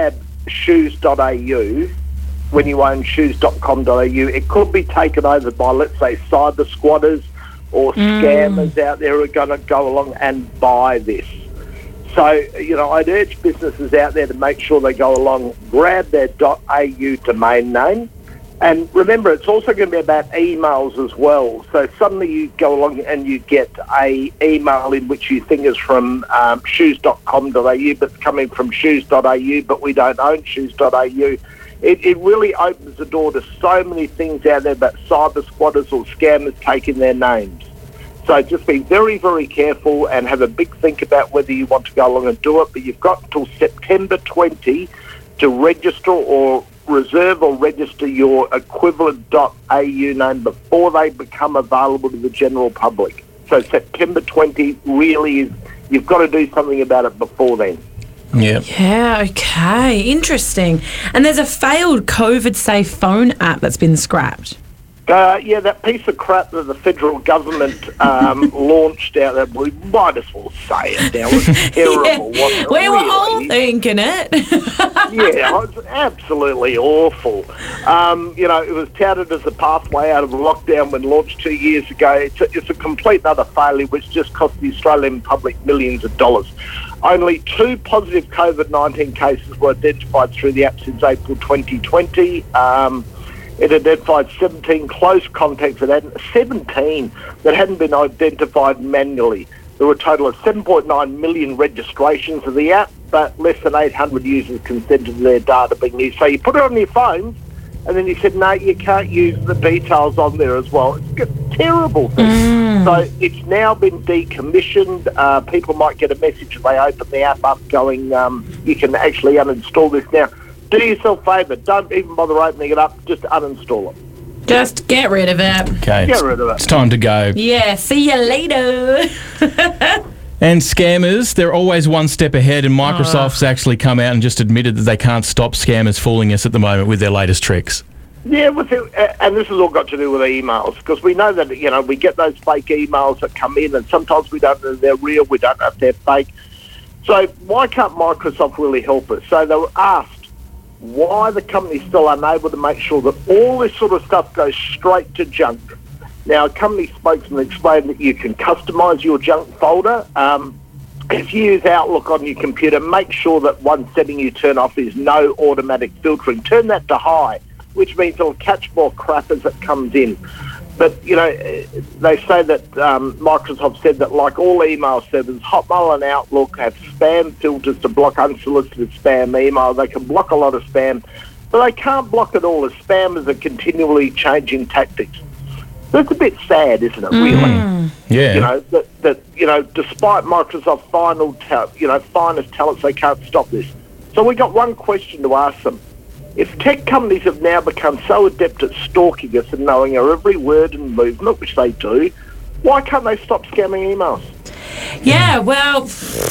shoes.au, when you own shoes.com.au, it could be taken over by, let's say, cyber squatters or scammers out there who are going to go along and buy this. So, I'd urge businesses out there to make sure they go along, grab their .au domain name. And remember, it's also going to be about emails as well. So suddenly you go along and you get a email in which you think is from shoes.com.au, but it's coming from shoes.au, but we don't own shoes.au. It really opens the door to so many things out there about cyber squatters or scammers taking their names. So just be very, very careful and have a big think about whether you want to go along and do it. But you've got until September 20 to register or reserve or register your equivalent .au name before they become available to the general public. So September 20 really is, you've got to do something about it before then. Yeah. Yeah, okay. Interesting. And there's a failed COVID-safe phone app that's been scrapped. Yeah, that piece of crap that the federal government launched out there, we might as well say it now. It was terrible, wasn't it? We were all thinking it. Yeah, it was absolutely awful. It was touted as a pathway out of lockdown when launched 2 years ago. It's a complete and utter failure, which just cost the Australian public millions of dollars. Only 2 positive COVID-19 cases were identified through the app since April 2020. It identified 17 close contacts that hadn't been identified manually. There were a total of 7.9 million registrations of the app, but less than 800 users consented to their data being used. So you put it on your phones, and then you said, no, you can't use the details on there as well. It's a terrible thing. So it's now been decommissioned. People might get a message if they open the app up going, you can actually uninstall this now. Do yourself a favour. Don't even bother opening it up. Just uninstall it. Just get rid of it. Okay. Get rid of it. It's time to go. Yeah, see you later. And scammers, they're always one step ahead, and Microsoft's actually come out and just admitted that they can't stop scammers fooling us at the moment with their latest tricks. Yeah, and this has all got to do with emails, because we know that, we get those fake emails that come in, and sometimes we don't know if they're real, we don't know if they're fake. So why can't Microsoft really help us? So they were asked why the company's still unable to make sure that all this sort of stuff goes straight to junk. Now, a company spokesman explained that you can customise your junk folder. If you use Outlook on your computer, make sure that one setting you turn off is no automatic filtering. Turn that to high, which means it'll catch more crap as it comes in. But, they say that Microsoft said that like all email servers, Hotmail and Outlook have spam filters to block unsolicited spam email. They can block a lot of spam, but they can't block it all as spammers are continually changing tactics. That's a bit sad, isn't it, really? Yeah. Despite Microsoft's finest talents, they can't stop this. So we got one question to ask them. If tech companies have now become so adept at stalking us and knowing our every word and movement, which they do, why can't they stop scamming emails? Yeah, well,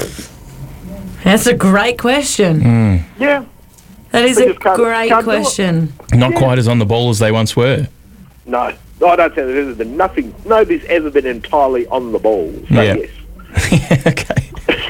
that's a great question. Yeah. That is a great question. Not quite as on the ball as they once were. No, I don't think there's been nothing. Nobody's ever been entirely on the ball. So yes. Okay.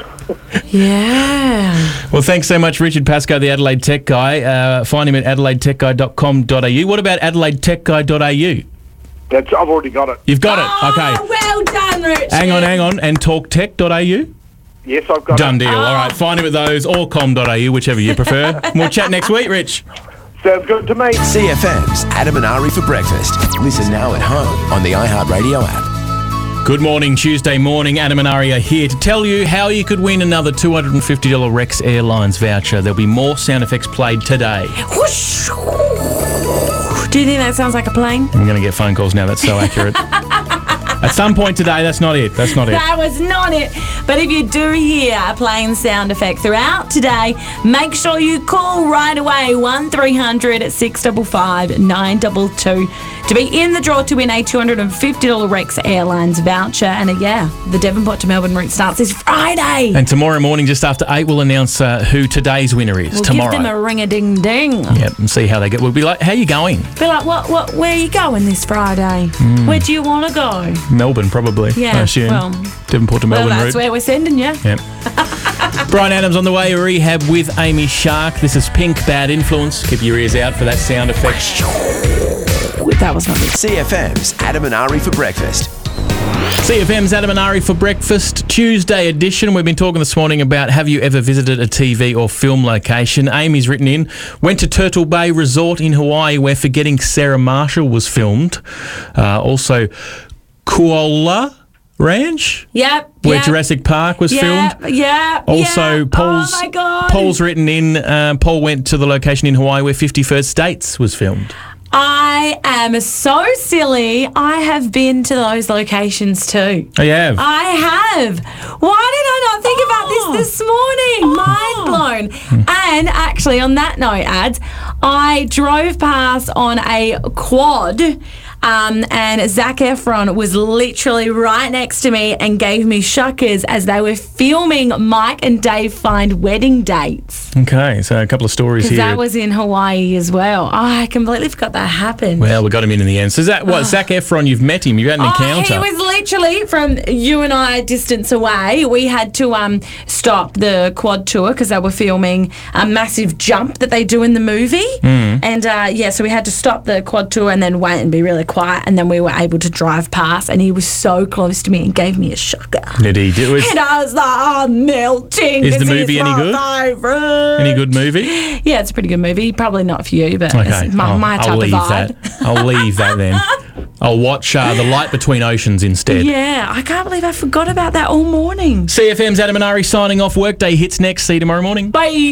Yeah. Well, thanks so much, Richard Pascoe, the Adelaide Tech Guy. Find him at adelaidetechguy.com.au. What about adelaidetechguy.au? I've already got it. You've got it? Okay. Well done, Richard. Hang on. And talktech.au? Yes, I've got Done it. deal. All right, find him at those or com.au, whichever you prefer. We'll chat next week, Rich. Sounds good to me. CFM's Adam and Ari for breakfast. Listen now at home on the iHeartRadio app. Good morning, Tuesday morning. Adam and Ari are here to tell you how you could win another $250 Rex Airlines voucher. There'll be more sound effects played today. Whoosh. Do you think that sounds like a plane? I'm going to get phone calls now. That's so accurate. At some point today, that's not it. That's not it. That was not it. But if you do hear a plane sound effect throughout today, make sure you call right away 1300 655 922 to be in the draw to win a $250 Rex Airlines voucher. And the Devonport to Melbourne route starts this Friday. And tomorrow morning, just after 8, we'll announce who today's winner is. We'll tomorrow. give them a ring-a-ding-ding. Yep, and see how they get. We'll be like, how you going? Be like, where are you going this Friday? Where do you want to go? Melbourne, probably. Yeah, I assume. well, Devonport to Melbourne that's route. where we're sending you. Yep. Brian Adams on the way, rehab with Amy Shark. This is Pink, Bad Influence. Keep your ears out for that sound effect. That was not me. CFM's Adam and Ari for breakfast. CFM's Adam and Ari for breakfast, Tuesday edition. We've been talking this morning about have you ever visited a TV or film location. Amy's written in, went to Turtle Bay Resort in Hawaii where Forgetting Sarah Marshall was filmed. Also, Kuala Ranch? Yep. Where Jurassic Park was filmed. Also, Paul's, oh my God. Paul's written in, Paul went to the location in Hawaii where 50 First Dates was filmed. I am so silly. I have been to those locations too. Oh, you have? I have. Why did I not think about this morning? Mind blown. And actually, on that note, Ads, I drove past on a quad and Zac Efron was literally right next to me and gave me shuckers as they were filming Mike and Dave Find Wedding Dates. Okay, so a couple of stories here. That was in Hawaii as well. Oh, I completely forgot that happened. Well, we got him in the end. So Zac Efron, you've met him, you had an encounter. He was literally from you and I distance away. We had to stop the quad tour because they were filming a massive jump that they do in the movie. And so we had to stop the quad tour and then wait and be really quiet, and then we were able to drive past, and he was so close to me and gave me a shocker. Did he? And I was like, I'm melting. Is the movie any good? Favorite. Any good movie? Yeah, it's a pretty good movie. Probably not for you, but okay. it's my type I'll leave of vibe. that. I'll leave that then. I'll watch The Light Between Oceans instead. Yeah, I can't believe I forgot about that all morning. CFM's Adam and Ari signing off. Workday hits next. See you tomorrow morning. Bye.